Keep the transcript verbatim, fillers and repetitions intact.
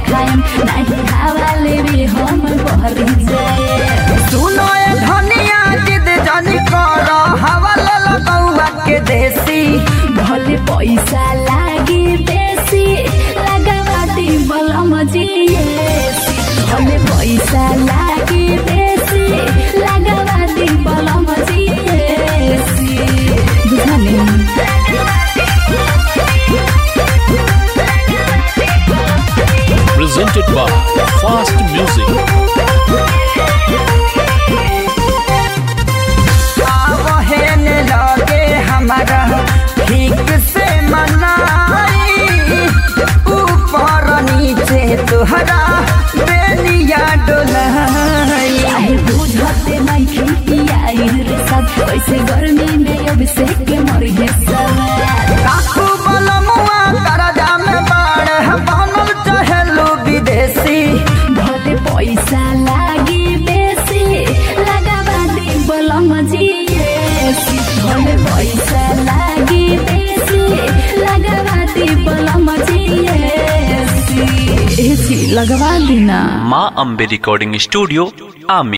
खाएम नहीं हवाले भी हम बहरी जाए। सुनो ए धनिया जिद जानी कर हवाले लगौआ के देसी भले पैसा लागी बेसी लगावा दी बलम जिएसी भले पैसा लागी बेसी लगावा दी बलम जिएसी बुझाने presented by Fast Music. आवहेन लगे हमारा ठीक से मनाई ऊपर नीचे तुहरा बेनिया डोलाई चाहे बुझते नहीं खिटिया रे सब कैसे गर्मी में अब से के मर गए सब काकू बलमुआ करजा में बाढ़ बनल चहेलू विदेशी भले पैसा लागी बेसी लगावा दी बलम जिएसी भले पैसा लागी बेसी लगावा दी बलम जिएसी एसी लगवा दी ना। माँ अम्बे रिकॉर्डिंग स्टूडियो आमी।